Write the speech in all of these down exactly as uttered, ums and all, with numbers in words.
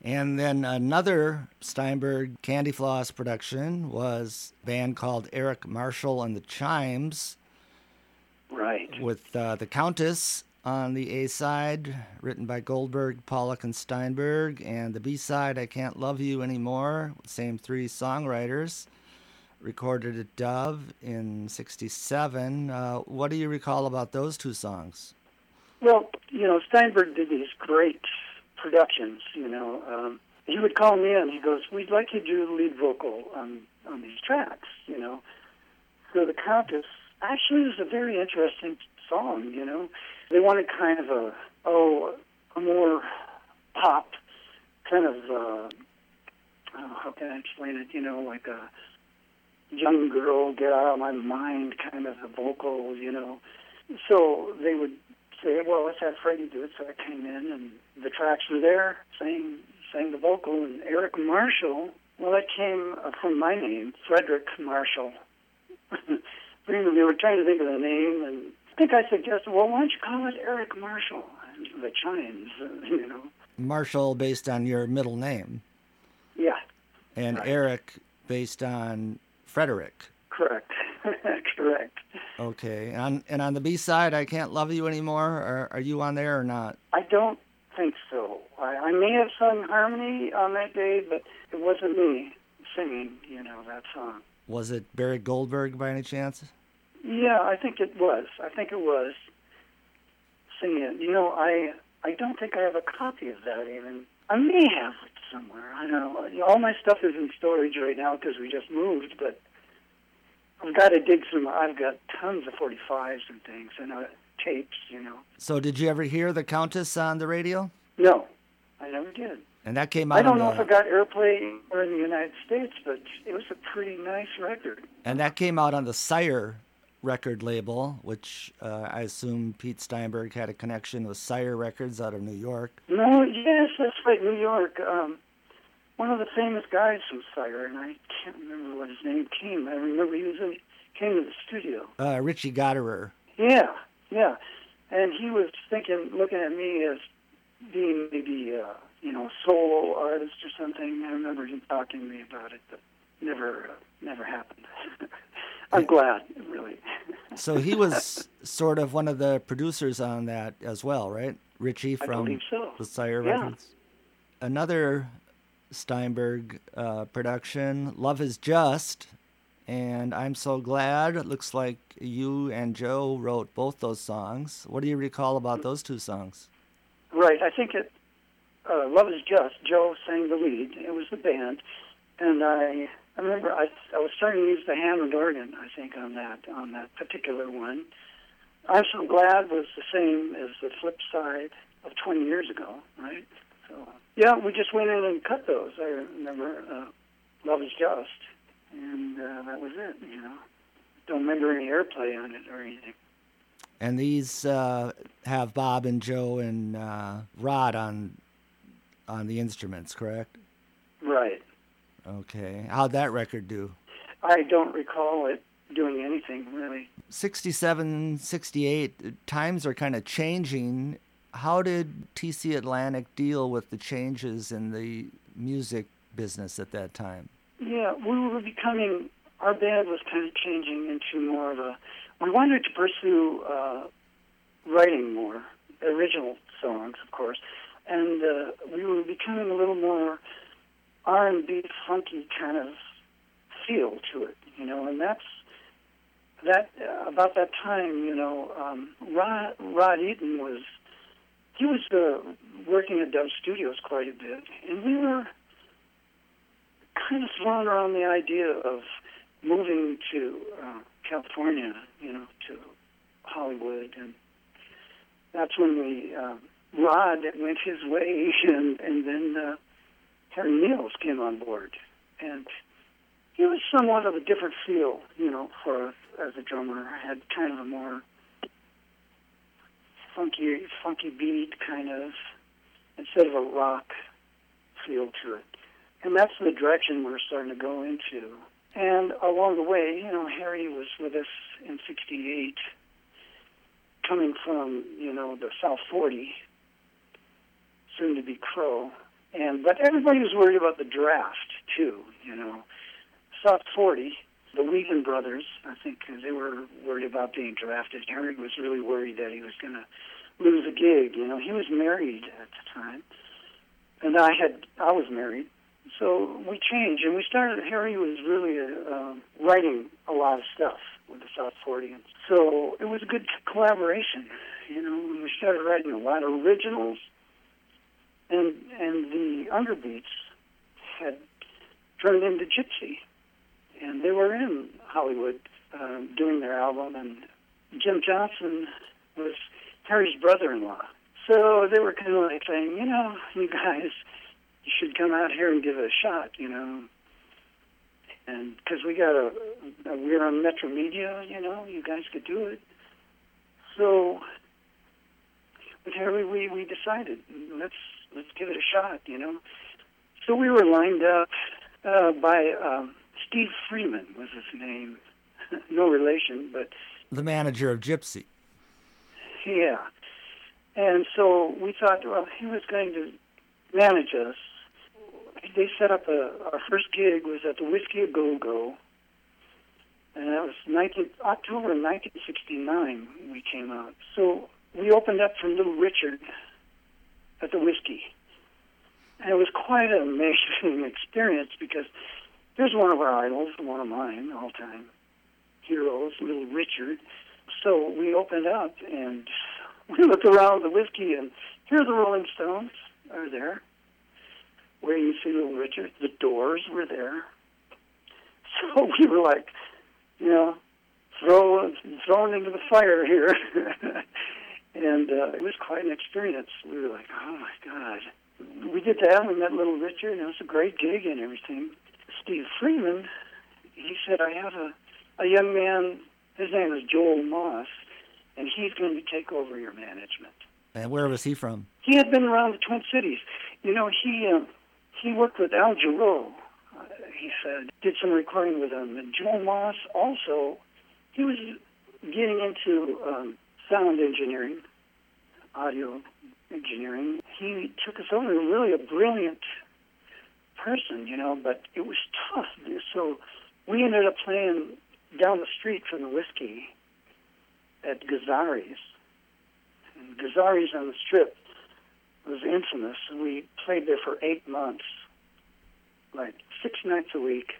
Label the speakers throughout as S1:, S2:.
S1: And then another Steinberg Candy Floss production was a band called Eric Marshall and the Chimes.
S2: Right.
S1: With uh, the Countess on the A side, written by Goldberg, Pollock, and Steinberg, and the B side, I Can't Love You Anymore, same three songwriters, recorded at Dove in sixty-seven. Uh, what do you recall about those two songs?
S2: Well, you know, Steinberg did these great productions, you know. Um, he would call me in, he goes, we'd like you to do the lead vocal on, on these tracks, you know. So the Countess actually was a very interesting song, you know. They wanted kind of a, oh, a more pop, kind of, uh, oh, how can I explain it, you know, like a young girl, get out of my mind kind of a vocal, you know. So they would say, well, let's have Freddie do it. So I came in, and the tracks were there, sang, sang the vocal. And Eric Marshall, well, that came from my name, Frederick Marshall. We were trying to think of the name, and I think I suggested, well, why don't you call it Eric Marshall? And the Chimes, you know.
S1: Marshall based on your middle name.
S2: Yeah.
S1: And
S2: right.
S1: Eric based on Frederick.
S2: Correct. Correct.
S1: Okay. And on, and on the B side, I Can't Love You Anymore, are, are you on there or not?
S2: I don't think so. I, I may have sung harmony on that day, but it wasn't me singing, you know, that song.
S1: Was it Barry Goldberg by any chance?
S2: Yeah, I think it was. I think it was singing it. You know, I I don't think I have a copy of that even. I may have it somewhere. I don't know. All my stuff is in storage right now because we just moved, but I've got to dig through. My, I've got tons of forty-fives and things and uh, tapes, you know.
S1: So did you ever hear the Countess on the radio?
S2: No, I never did.
S1: And that came out.
S2: I don't know
S1: the,
S2: if it got airplay or in the United States, but it was a pretty nice record.
S1: And that came out on the Sire record label, which uh, I assume Pete Steinberg had a connection with Sire Records out of New York.
S2: No, yes, that's right, New York. Um, one of the famous guys from Sire, and I can't remember what his name came. I remember he was in, came to the studio.
S1: Uh, Richie Gotterer.
S2: Yeah, yeah. And he was thinking, looking at me as being maybe, uh, you know, a solo artist or something. I remember him talking to me about it, but never, uh, never happened. I'm glad, really.
S1: So he was sort of one of the producers on that as well, right? Richie from
S2: so.
S1: the Sire
S2: yeah.
S1: Records. Another Steinberg uh, production, Love Is Just, and I'm So Glad. It looks like you and Joe wrote both those songs. What do you recall about those two songs?
S2: Right, I think it, uh, Love Is Just, Joe sang the lead. It was the band, and I... I remember I, I was starting to use the Hammond organ, I think, on that on that particular one. I'm So Glad was the same as the flip side of twenty years ago, right? So, yeah, we just went in and cut those. I remember uh, Love Is Just, and uh, that was it, you know. Don't remember any airplay on it or anything.
S1: And these uh, have Bob and Joe and uh, Rod on on the instruments, correct?
S2: Right.
S1: Okay. How'd that record do?
S2: I don't recall it doing anything, really.
S1: sixty-seven, sixty-eight, times are kind of changing. How did T C Atlantic deal with the changes in the music business at that time?
S2: Yeah, we were becoming, our band was kind of changing into more of a, we wanted to pursue uh, writing more, original songs, of course, and uh, we were becoming a little more R and B funky kind of feel to it, you know, and that's that uh, about that time, you know, um, Rod, Rod Eaton was he was uh, working at Dove Studios quite a bit, and we were kind of thrown around the idea of moving to uh, California, you know, to Hollywood, and that's when we uh, Rod went his way, and and then. Uh, Harry Niels came on board, and he was somewhat of a different feel, you know, for as a drummer. Had kind of a more funky, funky beat, kind of, instead of a rock feel to it. And that's the direction we're starting to go into. And along the way, you know, Harry was with us in sixty-eight, coming from, you know, the South forty, soon to be Crow. And but everybody was worried about the draft too. You know, South forty, the Wheaton brothers, I think they were worried about being drafted. Harry was really worried that he was going to lose a gig. You know, he was married at the time, and I had I was married. So we changed, and we started. Harry was really uh, writing a lot of stuff with the South forty, and so it was a good collaboration. You know, we started writing a lot of originals, and and the underbeats had turned into Gypsy, and they were in Hollywood um, doing their album, and Jim Johnson was Harry's brother-in-law. So they were kind of like saying, you know, you guys, you should come out here and give it a shot, you know. And because we got a, a, we're on Metro Media, you know, you guys could do it. So with Harry, we, we decided, let's let's give it a shot, you know. So we were lined up uh, by um, Steve Freeman was his name. No relation, but...
S1: The manager of Gypsy.
S2: Yeah. And so we thought, well, he was going to manage us. They set up a, our first gig was at the Whiskey A Go Go, and that was nineteen, October nineteen sixty-nine we came out. So we opened up for Little Richard at the Whiskey. And it was quite an amazing experience because there's one of our idols, one of mine, all-time heroes, Little Richard. So we opened up and we looked around the Whiskey, and here the Rolling Stones are there. Where you see Little Richard, the Doors were there. So we were like, you know, throw, thrown into the fire here. And uh, it was quite an experience. We were like, oh my God. We did that, we met Little Richard, and it was a great gig and everything. Steve Freeman, he said, I have a, a young man, his name is Joel Moss, and he's going to take over your management.
S1: And where was he from?
S2: He had been around the Twin Cities. You know, he uh, he worked with Al Jarreau, uh, he said, did some recording with him. And Joel Moss also, he was getting into um, sound engineering, audio engineering. He took us over, really a brilliant person, you know, but it was tough. So we ended up playing down the street from the Whiskey at Gazzari's. And Gazzari's on the Strip was infamous. We played there for eight months, like six nights a week.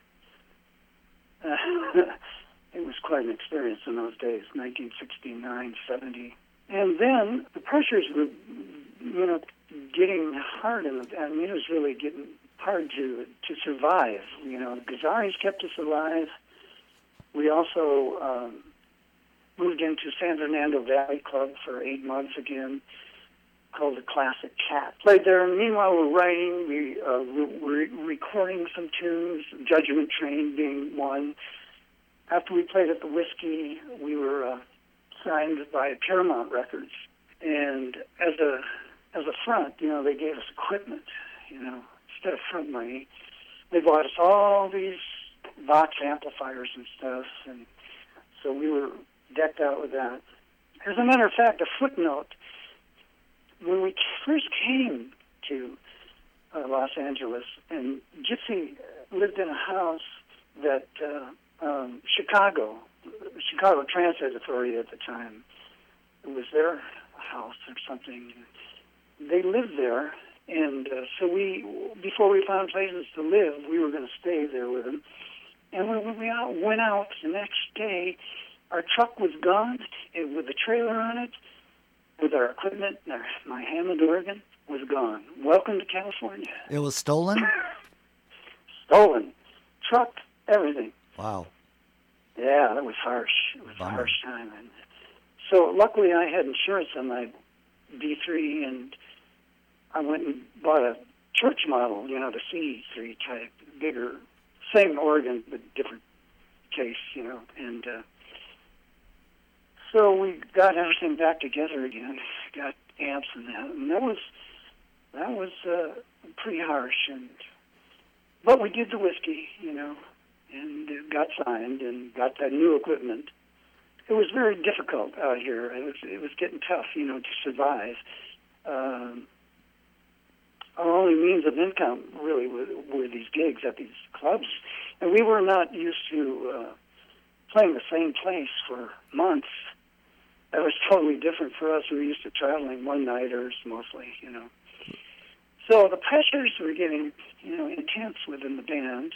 S2: Uh, it was quite an experience in those days, nineteen sixty-nine, seventy. And then the pressures were, you know, getting hard. And I mean, it was really getting hard to to survive. You know, Gazzari's kept us alive. We also um, moved into San Fernando Valley Club for eight months again, called the Classic Cat. Played there. Meanwhile, we're writing, we uh, we're recording some tunes, Judgment Train being one. After we played at the Whiskey, we were uh, signed by Paramount Records. And as a as a front, you know, they gave us equipment, you know, instead of front money. They bought us all these Vox amplifiers and stuff, and so we were decked out with that. As a matter of fact, a footnote, when we first came to uh, Los Angeles, and Gypsy lived in a house that uh, um, Chicago, Chicago Transit Authority at the time, it was their house or something. They lived there, and uh, so we, before we found places to live, we were going to stay there with them. And when we out, went out the next day, our truck was gone it, with the trailer on it, with our equipment, our, my Hammond organ was gone. Welcome to California.
S1: It was stolen?
S2: Stolen. Truck, everything.
S1: Wow.
S2: Yeah, that was harsh. It was
S1: Bummer.
S2: a harsh time. And so luckily I had insurance on my B three, and I went and bought a church model, you know, the C three type, bigger, same organ, but different case, you know. And uh, so we got everything back together again, got amps and that, and that was that was uh, pretty harsh. And but we did the Whiskey, you know, and uh, got signed and got that new equipment. It was very difficult out here. It was it was getting tough, you know, to survive. Um, our only means of income really were, were these gigs at these clubs. And we were not used to uh, playing the same place for months. That was totally different for us. We were used to traveling one-nighters mostly, you know. So the pressures were getting, you know, intense within the band.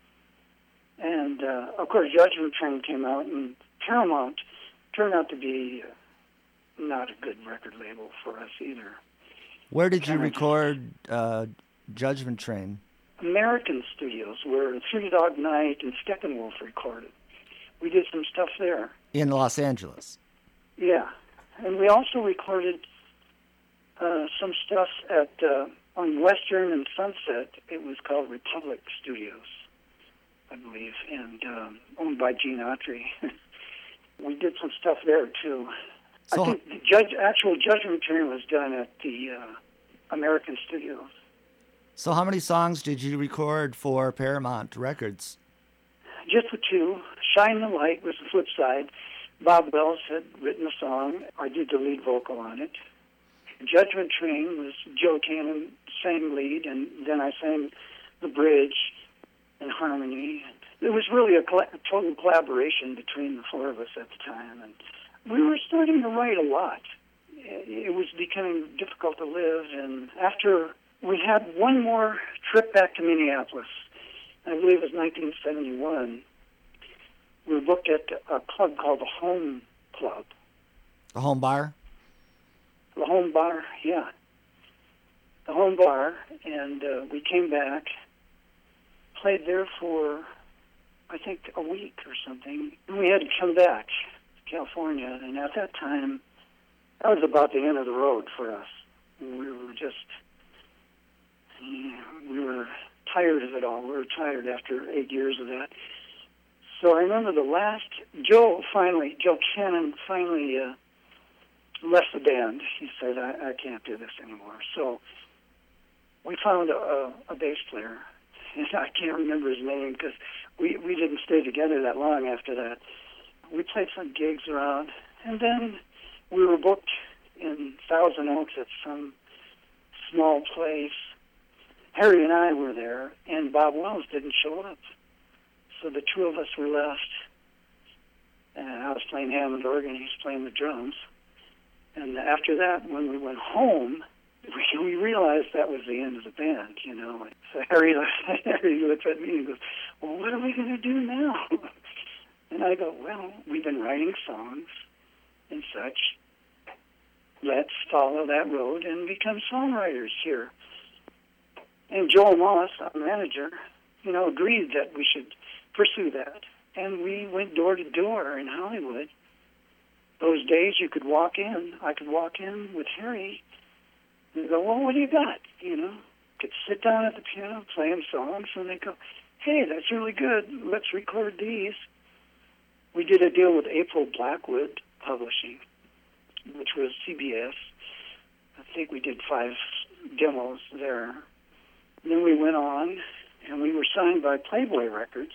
S2: And, uh, of course, Judgment Train came out, and Paramount turned out to be uh, not a good record label for us either.
S1: Where did you
S2: Kinda
S1: record uh, Judgment Train?
S2: American studios, where Three Dog Night and Steppenwolf recorded. We did some stuff there.
S1: In Los Angeles?
S2: Yeah. And we also recorded uh, some stuff at uh, on Western and Sunset. It was called Republic Studios, I believe, and um, owned by Gene Autry. We did some stuff there, too.
S1: So,
S2: I think the judge, actual Judgment Train was done at the uh, American Studios.
S1: so how many songs did you record for Paramount Records?
S2: Just the two. Shine the Light was the flip side. Bob Wells had written the song. I did the lead vocal on it. Judgment Train was Joe Cannon sang lead, and then I sang the bridge and harmony. It was really a, coll- a total collaboration between the four of us at the time, and we were starting to write a lot. It was becoming difficult to live, and after we had one more trip back to Minneapolis, I believe it was nineteen seventy-one, we were booked at a club called the Home Club.
S1: The Home Bar?
S2: The Home Bar, yeah. The Home Bar, and uh, we came back, played there for, I think, a week or something, and we had to come back to California, and at that time, that was about the end of the road for us. We were just, you know, we were tired of it all. We were tired after eight years of that. So I remember the last, Joe finally, Joe Cannon finally uh, left the band. He said, I, I can't do this anymore. So we found a, a bass player, and I can't remember his name because we, we didn't stay together that long after that. We played some gigs around, and then we were booked in Thousand Oaks at some small place. Harry and I were there, and Bob Wells didn't show up. So the two of us were left, and I was playing Hammond organ, he was playing the drums. And after that, when we went home, we, we realized that was the end of the band, you know. So Harry, Harry looked at me and goes, well, what are we going to do now? And I go, well, we've been writing songs and such. Let's follow that road and become songwriters here. And Joel Moss, our manager, you know, agreed that we should pursue that. And we went door to door in Hollywood. Those days you could walk in. I could walk in with Harry and go, well, what do you got? You know, could sit down at the piano playing songs, and they go, hey, that's really good. Let's record these. We did a deal with April Blackwood Publishing, which was C B S. I think we did five demos there. And then we went on, and we were signed by Playboy Records.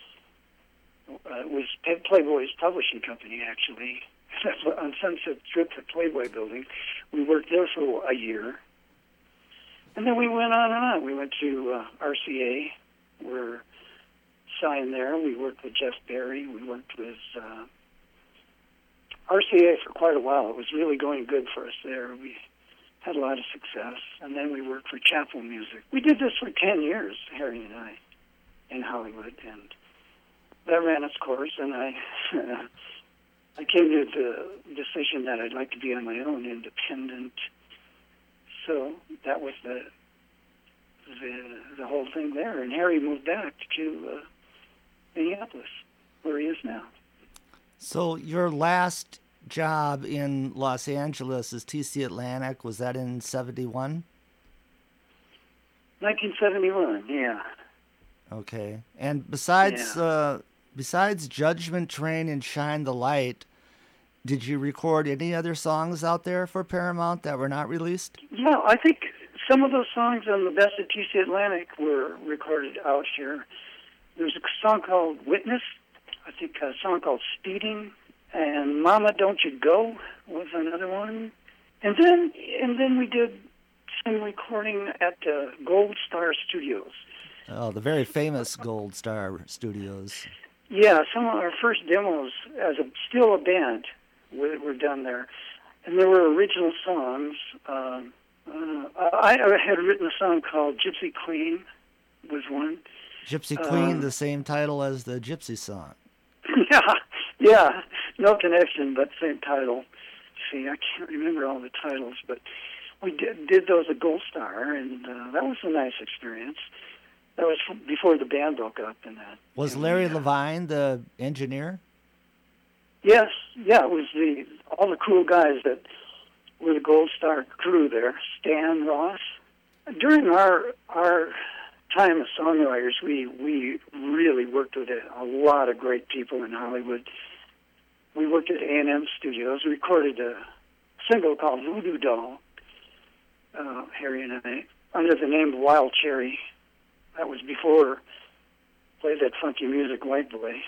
S2: Uh, it was Playboy's publishing company, actually, on Sunset Strip at Playboy Building. We worked there for a year. And then we went on and on. We went to uh, R C A. We were signed there. We worked with Jeff Berry. We worked with uh, R C A for quite a while. It was really going good for us there. We had a lot of success. And then we worked for Chapel Music. We did this for ten years, Harry and I, in Hollywood. And that ran its course, and I I came to the decision that I'd like to be on my own, independent. So that was the the, the whole thing there. And Harry moved back to uh, Minneapolis, where he is now.
S1: So your last job in Los Angeles is T C Atlantic. Was that in seventy-one?
S2: nineteen seventy-one, yeah.
S1: Okay. And besides
S2: Yeah.
S1: uh, besides Judgment Train and Shine the Light, did you record any other songs out there for Paramount that were not released?
S2: Yeah, I think some of those songs on the Best of T C Atlantic were recorded out here. There's a song called Witness, I think a song called Speeding, and Mama Don't You Go was another one. And then and then we did some recording at uh, Gold Star Studios.
S1: Oh, the very famous Gold Star Studios.
S2: Yeah, some of our first demos as a still a band were, were done there, and there were original songs. Uh, uh, I, I had written a song called "Gypsy Queen," was one.
S1: Gypsy Queen,
S2: Um,
S1: the same title as the Gypsy song.
S2: Yeah, yeah, no connection, but same title. See, I can't remember all the titles, but we did, did those at Gold Star, and uh, that was a nice experience. That was before the band broke up. And that
S1: Was
S2: and
S1: Larry
S2: we, uh,
S1: Levine the engineer?
S2: Yes, yeah, it was the all the cool guys that were the Gold Star crew there. Stan Ross. During our our time as songwriters, we we really worked with a, a lot of great people in Hollywood. We worked at A and M Studios. We recorded a single called Voodoo Doll, uh, Harry and I, under the name Wild Cherry. That was before Play That Funky Music, White Boy.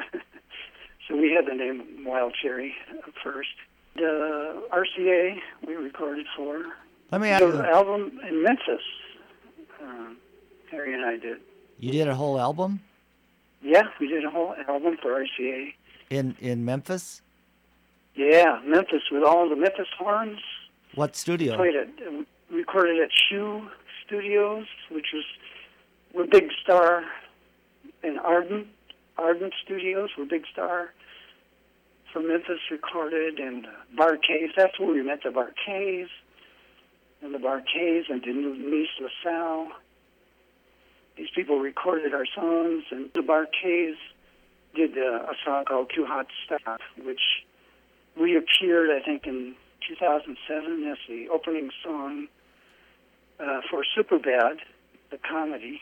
S2: So we had the name Wild Cherry first. The R C A we recorded for.
S1: Let me ask
S2: The
S1: you,
S2: album in Memphis, uh, Harry and I did.
S1: you did a whole album
S2: Yeah, we did a whole album for R C A.
S1: in, in Memphis?
S2: Yeah, Memphis with all the Memphis horns.
S1: What studio?
S2: Played it. We recorded at Shoe Studios, which was we're Big Star, and Ardent Ardent Studios were Big Star from Memphis recorded, and uh, Bar-Kays. That's where we met the Bar-Kays, and the Bar-Kays and Denise LaSalle. These people recorded our songs, and the Bar-Kays did uh, a song called Too Hot to Stop, which reappeared, I think, in two thousand seven as the opening song uh, for Superbad, the comedy.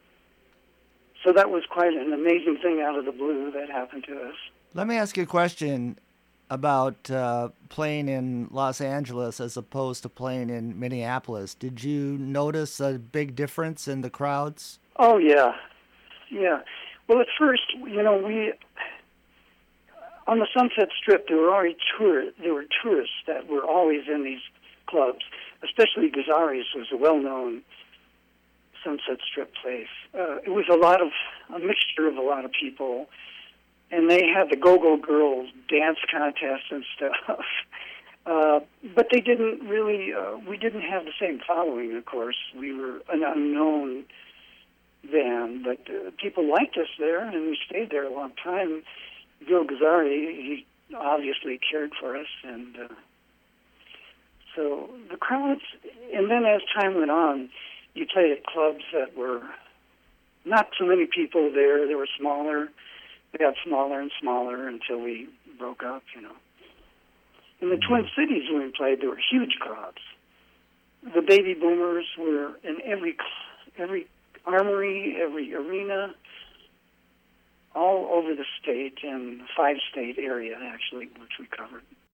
S2: So that was quite an amazing thing out of the blue that happened to us.
S1: Let me ask you a question about uh, playing in Los Angeles as opposed to playing in Minneapolis. Did you notice a big difference in the crowds?
S2: Oh, yeah. Yeah. Well, at first, you know, we... On the Sunset Strip, there were already tour, there were tourists that were always in these clubs, especially Gazzarri's was a well-known Sunset Strip place. Uh, it was a lot of, a mixture of a lot of people, and they had the Go-Go Girls dance contest and stuff. Uh, but they didn't really, uh, we didn't have the same following, of course. We were an unknown band, but uh, people liked us there, and we stayed there a long time. Bill Gazzarri, he obviously cared for us, and uh, so the crowds, and then as time went on, you played at clubs that were not so many people there. They were smaller. They got smaller and smaller until we broke up, you know. In the Twin Cities when we played, there were huge crowds. The baby boomers were in every every armory, every arena, all over the state and five-state area, actually, which we covered.